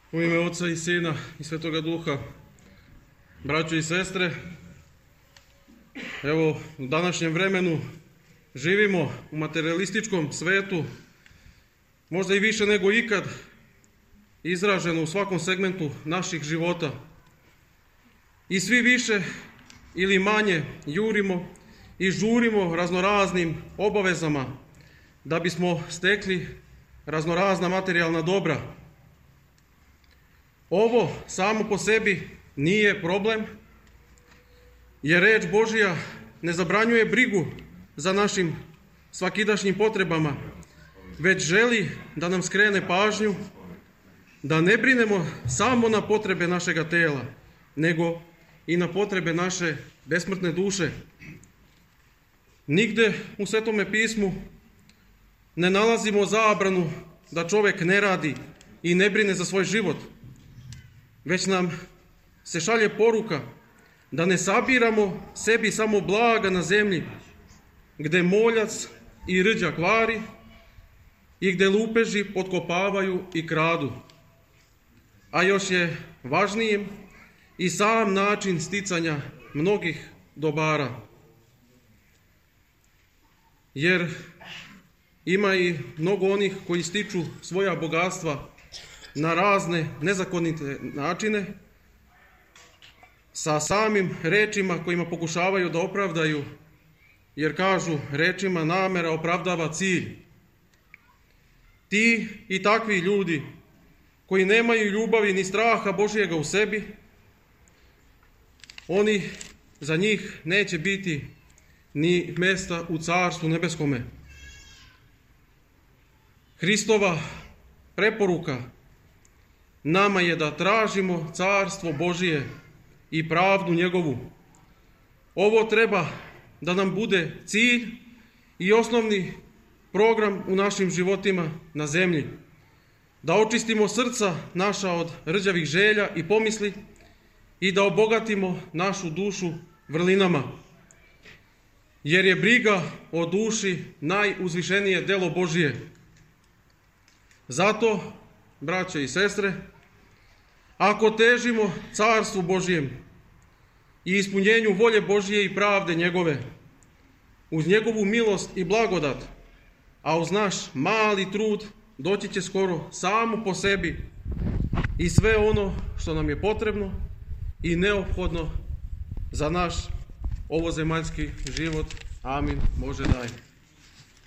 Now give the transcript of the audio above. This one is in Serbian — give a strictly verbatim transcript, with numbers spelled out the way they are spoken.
U ime Oca i Sina i Svetoga Duha, braćo i sestre, evo u današnjem vremenu živimo u materijalističkom svetu, možda i više nego ikad, izraženo u svakom segmentu naših života. I svi više ili manje jurimo i žurimo raznoraznim obavezama da bismo stekli raznorazna materijalna dobra. Ovo samo po sebi nije problem, jer reč Božja ne zabranjuje brigu za našim svakidašnjim potrebama, već želi da nam skrene pažnju da ne brinemo samo na potrebe našega tela, nego i na potrebe naše besmrtne duše. Nigde u Svetome pismu ne nalazimo zabranu da čovjek ne radi i ne brine za svoj život, već nam se šalje poruka da ne sabiramo sebi samo blaga na zemlji, gde moljac i rđa kvari i gde lupeži potkopavaju i kradu. A još je važnijim i sam način sticanja mnogih dobara. Jer ima i mnogo onih koji stiču svoja bogatstva na razne nezakonite načine, sa samim rečima kojima pokušavaju da opravdaju, jer kažu rečima namera opravdava cilj. Ti i takvi ljudi koji nemaju ljubavi ni straha Božjega u sebi, oni, za njih neće biti ni mesta u Carstvu nebeskome. Hristova preporuka nama je da tražimo Carstvo Božije i pravdu njegovu. Ovo treba da nam bude cilj i osnovni program u našim životima na zemlji. Da očistimo srca naša od rđavih želja i pomisli i da obogatimo našu dušu vrlinama. Jer je briga o duši najuzvišenije delo Božije. Zato, braće i sestre, ako težimo Carstvu Božijem i ispunjenju volje Božije i pravde njegove, uz njegovu milost i blagodat, a uz naš mali trud doći će skoro samo po sebi i sve ono što nam je potrebno i neophodno za naš ovozemaljski život. Amin. Bože daj.